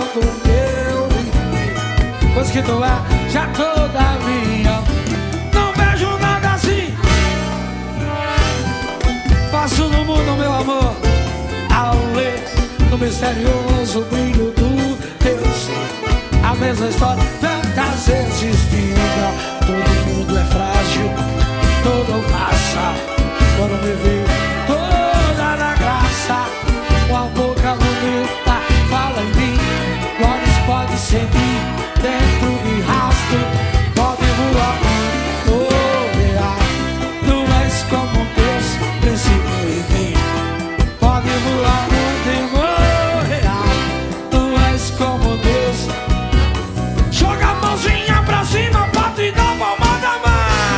do meu viver, pois que tu é já toda minha. Não vejo nada assim, faço no mundo, meu amor, ao ler no misterioso brilho do teu ser. A mesma história tantas vezes vinda. Todo mundo é frágil, tudo passa. Quando me vê toda na graça, uma boca bonita fala em mim. Olhos pode sentir dentro de rastro, pode voar, real. Tu és como Deus, princípio e fim. Pode voar muito real. Tu és como Deus. Joga a mãozinha pra cima, bate e dá palma da mão.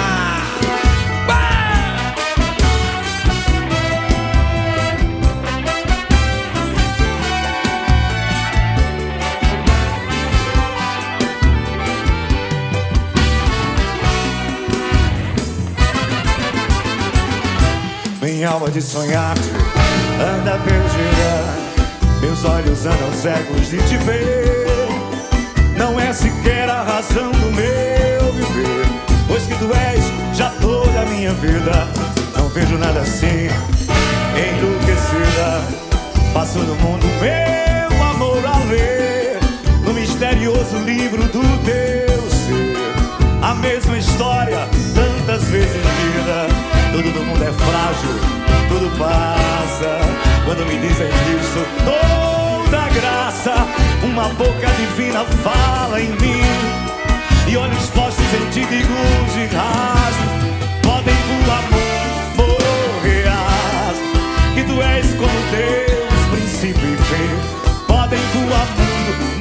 Minha alma de sonhar anda perdida, meus olhos andam cegos de te ver. Não é sequer a razão do meu viver, pois que tu és já toda a minha vida. Não vejo nada assim, enlouquecida. Passo no mundo meu amor a ler, no misterioso livro do teu ser. A mesma história, tantas vezes lida. Todo do mundo é frágil, tudo passa. Quando me dizem isso, toda graça. Uma boca divina fala em mim, e olhos postos em ti de luz e rastro. Podem voar, morrer, que tu és como Deus, princípio e fim. Podem voar mundo,